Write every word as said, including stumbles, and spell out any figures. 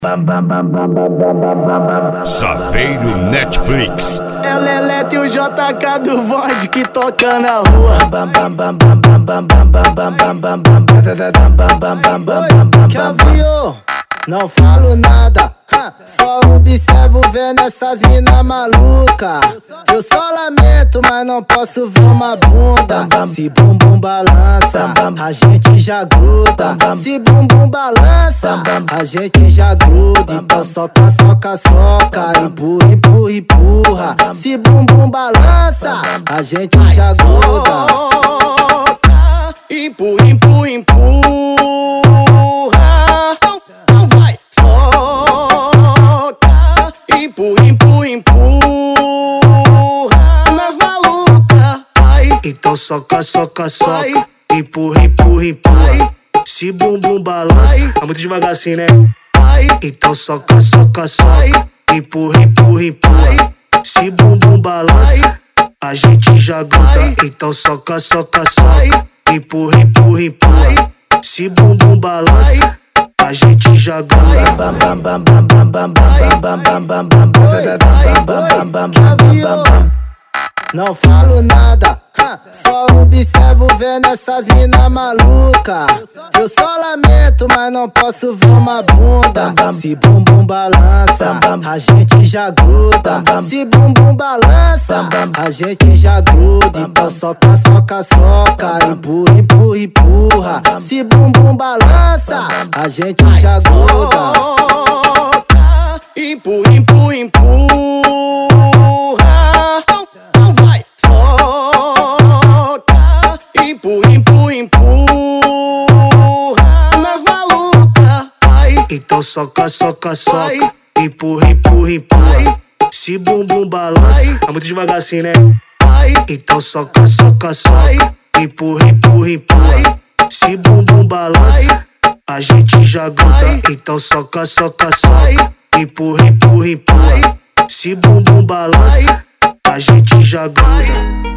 Saveiro Netflix. É o Lelete e o J K do bonde que toca na rua. Que aviou, não falo nada, só observo vendo essas mina maluca. Eu só lamento, mas não posso ver uma bunda. Se bumbum balança, a gente já gruda. Se bumbum balança, a gente já gruda. Então soca, soca, soca, empurra, empurra, empurra. Se bumbum balança, a gente já gruda. Empurra, empurra, empurra. Então vai, soca. Empurra, empurra, empurra. Nas malucas, vai. Então soca, soca, soca. Empurra, empurra, empurra. Se bumbum balança, tá muito devagar assim, né? Então soca, soca, soca. Empurra, empurra, empurra. Se bumbum balança, a gente já gruda. Então soca, soca, soca. Empurra, empurra, empurra. Se bumbum balança, a gente já gruda. Não falo nada, só observo vendo essas mina maluca. Eu só lamento, mas não posso ver uma bunda. Se bumbum balança, a gente já gruda. Se bumbum balança, a gente já gruda. Então soca, soca, soca, empurra, empurra, empurra. Se bumbum balança, a gente já gruda. Empurra, empurra, empurra. Empurra, empurra, empurra. Nas malucas, vai. Então soca, soca, soca. Empurra, empurra, empurra. Se bumbum balança, tá muito devagar assim, né? Então soca, soca, soca. Empurra, empurra, empurra. Se bumbum balança, a gente já gruda. Então soca, soca, soca. Empurra, empurra, empurra. Se bumbum balança, a gente já gruda.